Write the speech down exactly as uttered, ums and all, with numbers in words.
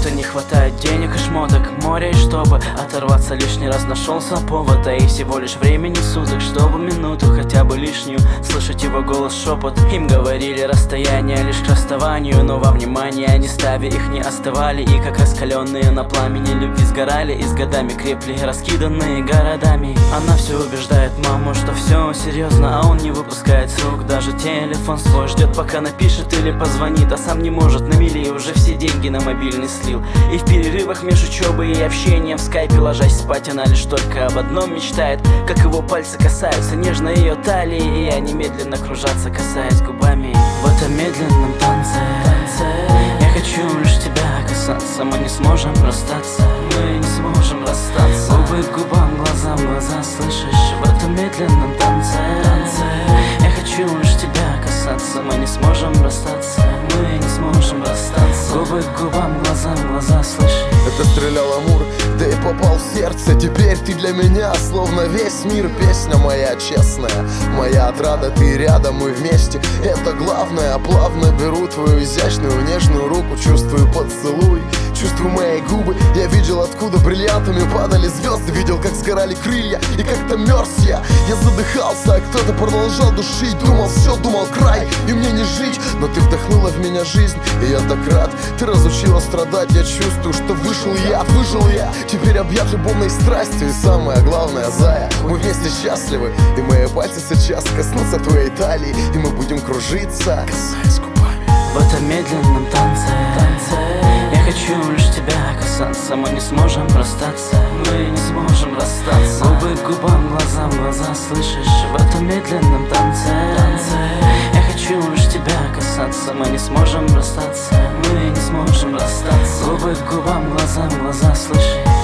будто не хватает денег и шмоток, море, и чтобы оторваться лишний раз нашелся повод. А и всего лишь времени суток, чтобы минуту хотя бы лишнюю слышать его голос, шепот. Им говорили расстояние лишь к расставанию, но во внимание они ставя их не остывали. И как раскаленные на пламени любви сгорали, и с годами крепли, раскиданные городами. Она все убеждает маму, что все серьезно, а он не выпускает с рук даже телефон свой. Ждет, пока напишет или позвонит, а сам не может на мели, уже все деньги на мобильный слил. И в перерывах между учебой и общением в скайпе, ложась спать, она лишь только об одном мечтает: как его пальцы касаются нежно ее талии, и они медленно кружатся, касаясь губами. В этом медленном танце, танце я хочу лишь тебя касаться. Мы не сможем расстаться, мы не сможем расстаться. Губы к губам, глаза в глаза, слышишь? В этом медленном танце, танце я хочу лишь тебя касаться. Мы не сможем расстаться, мы не сможем расстаться. Губы к губам, глаза в глаза, слышишь? Это стрелял Амур, да и попал в сердце. Теперь ты для меня словно весь мир. Песня моя честная, моя отрада, ты рядом, мы вместе. Это главное, плавно беру твою изящную нежную руку. Чувствую поцелуй, чувствую мои губы. Я видел, откуда бриллиантами падали звезды. Видел, как сгорали крылья и как-то мерз я. Я задыхался, а кто-то продолжал душить. Думал, все, думал, край, и мне не жить. Но ты вдохнула в меня жизнь, и я так рад. Ты разучила страдать, я чувствую, что вышел я, выжил я. Теперь объят любовной страстью, и самое главное, зая, мы вместе счастливы. И мои пальцы сейчас коснутся твоей талии, и мы будем кружиться, касаясь губами. В этом медленном танце, танце я хочу лишь тебя касаться. Мы не сможем расстаться, мы не сможем расстаться. Губы к губам, глаза в глаза, слышишь? В этом медленном танце, танце я хочу лишь тебя касаться. Мы не сможем расстаться, мы не сможем расстаться. Губы к губам, глаза в глаза, слышишь?